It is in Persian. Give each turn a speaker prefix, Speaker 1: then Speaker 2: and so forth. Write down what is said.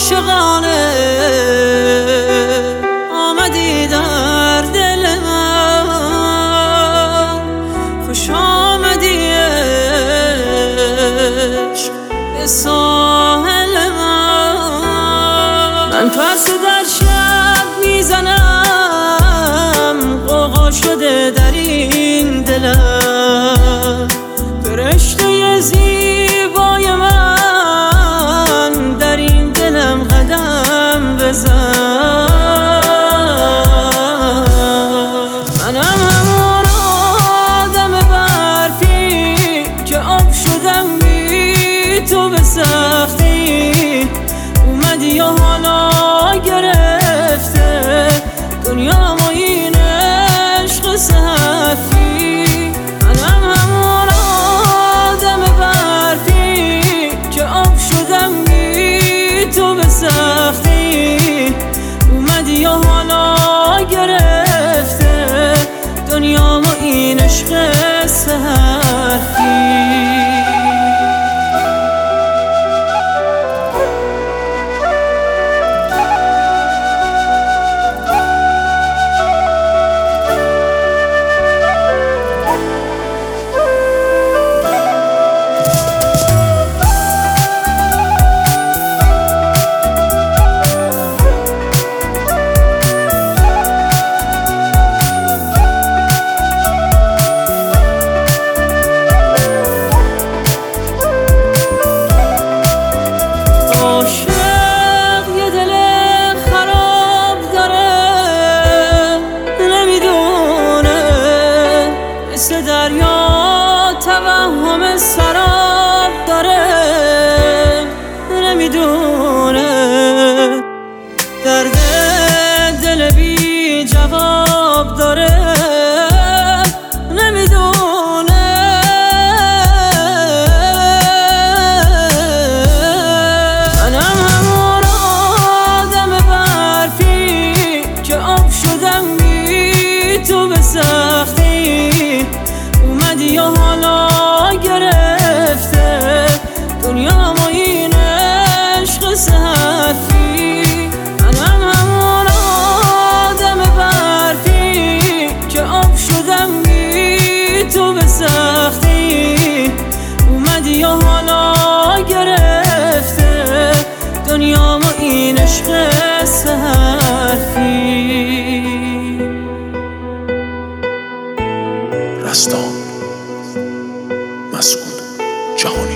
Speaker 1: عاشقانه آمدی در دل من، خوش آمدی عشق به ساحل من پس در شب میزنم، غوغا شده در این دلم، فرشته زیبای من در این دلم قدم بزن. منم همون آدم برفی که آب شدم بی تو به سختی، اومدی و حالا گرفته دنیا ما این عشق سختی. منم همون آدم برفی که آب شدم بی تو به سختی، اومدی و حالا گرفته دنیا ما این عشق سختی. دریا توهم سراب داره، نمیدونه درد دل بی جواب داره، نمیدونه منم همون آدم برفی که آب شدم بی تو به سختی، اومدی و حالا گرفته دنیا ما این عشق سختی. منم همون آدم برفی که آب شدم بی تو به سختی، اومدی و حالا گرفته دنیا ما این عشق سختی.
Speaker 2: رستان مسعود جهانی.